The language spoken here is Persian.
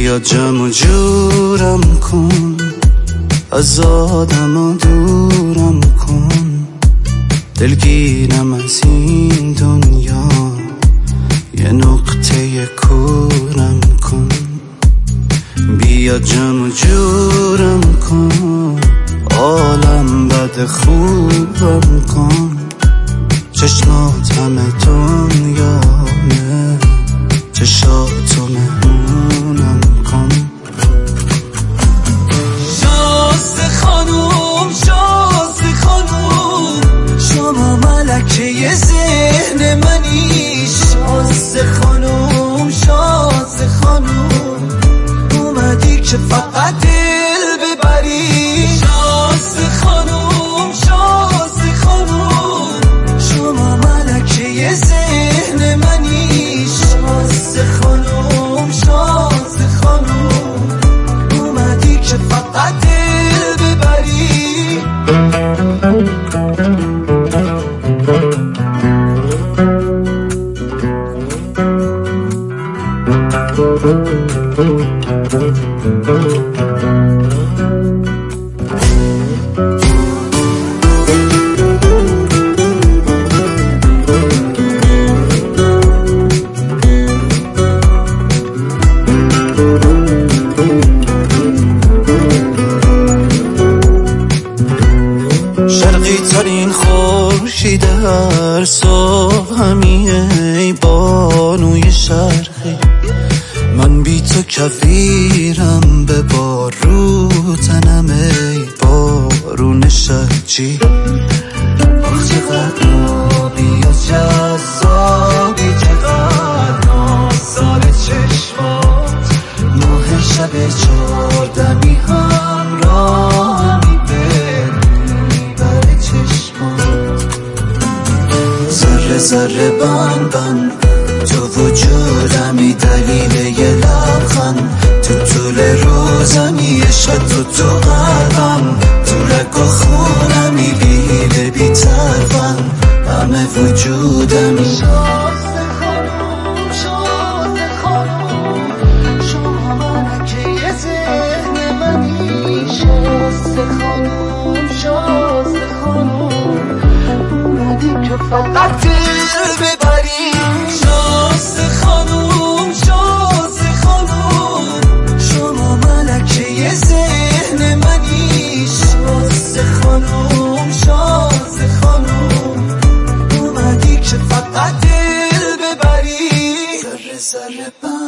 بیا جمع جورم کن، از آدم دورم کن، دلگیرم از این دنیا، یه نقطه کورم کن. بیا جمع جورم کن، عالم بد خوبم کن، چشمات همه دنیامه، چشاتو مهمونم کن. شازده خانوم، شازده خانوم، شما ملکه ذهن منی. شازده خانوم، شازده خانوم، اومدی که فقط دل ببری. شازده خانوم، شازده خانوم، شما ملکه ذهن منی. شازده خانوم، شازده خانوم، اومدی که فقط دل ببری. شرقی ترین خورشید هر صبح همیه، ای بانوی شرقی. من بی تو کفیرم به بارو تنم، ای بارون شرجی. آخ چقدر آبی و جذابی، چقدر نازدار چشمات. ماه شب 14 همراهمی بر چشمات. ذره ذره بند بند تو وجودمی، دلیل یه لبخند تو طول روزمی. عشق تو قلبم، تو رگ و خونمی، بیله بی طرفم، همه وجودمی. شازده خانوم، شازده خانوم، شما ملکه ذهن منی. شازده خانوم، شازده خانوم، اومدی که فقط دل ببری. شازده خانوم، شازده خانوم، شما ملکه ذهن منی. شازده خانوم، شازده خانوم، اومدی که فقط دل ببری. ذره ذره